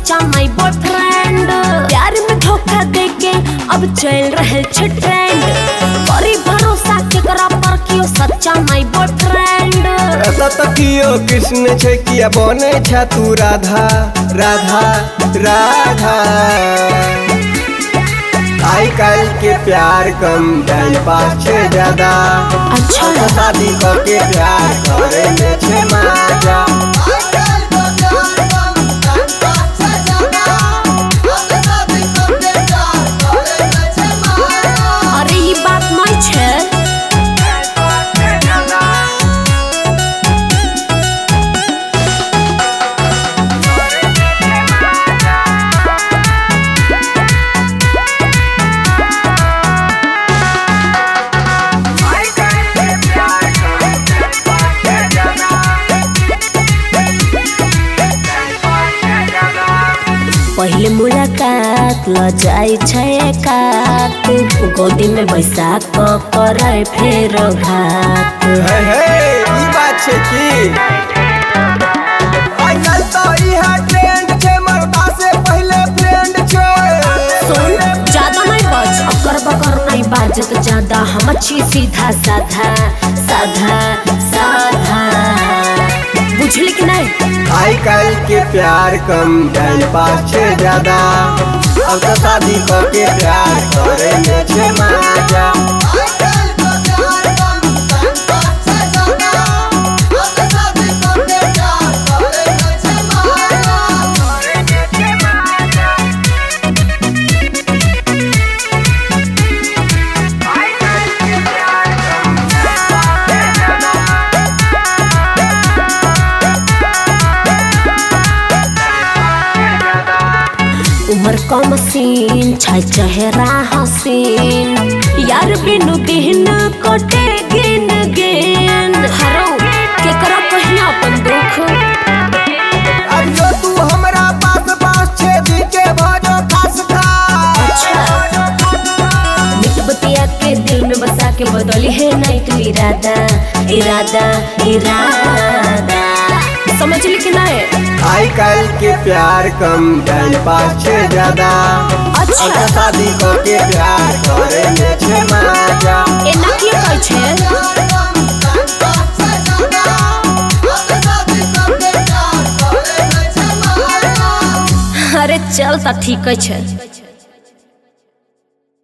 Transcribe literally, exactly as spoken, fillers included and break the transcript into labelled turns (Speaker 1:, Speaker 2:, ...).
Speaker 1: सच्चा my boyfriend. प्यार में धोखा देके अब चल रहे छे ट्रेंड। बड़ी भरोसा केकरा पर कियो सच्चा माई बॉयफ्रेंड।
Speaker 2: ऐसा तो कियो कृष्ण छे किया बने छा तू राधा राधा राधा। आई कल के प्यार कम टाइम पास छे ज्यादा।
Speaker 1: अच्छा
Speaker 2: शादी करके प्यार करे में छे मजा।
Speaker 1: अरे ये बात नहीं छे। पहले मुलाकात ल जाई छे एकात। गोदी में बैसा क करे फेर घात।
Speaker 2: हे हे ई बात छे की आई कल तो इहा ट्रेंड छे मरदा से पहले फ्रेंड छे।
Speaker 1: सुन ज्यादा नहीं बज अकर बकर नहीं बाजत ज्यादा। हम छी सीधा साधा साधा साधा। बुझली कि नहीं?
Speaker 2: आई कल के प्यार कम टाइम पास छे ज्यादा। अब तो शादी करके प्यार करे में छे मजा।
Speaker 1: उमर कम सीन छै चेहरा हसीन। यार बिनु दिन कटे गिन गिन। हरो केकरा कहिया अपन दुख।
Speaker 2: अब जो तू हमरा पास पास छे दी के भजो खास खास।
Speaker 1: मिट बतिया के दिल में बसा के बदली है नहीं तू इरादा इरादा इरादा। समझ ली कि नहीं?
Speaker 2: आई कल के प्यार कम टाइम पास छे ज्यादा।
Speaker 1: अच्छा
Speaker 2: अब तो शादी करके प्यार करे में छे मजा।
Speaker 1: एना की कहै छे? अरे चल त ठीक है।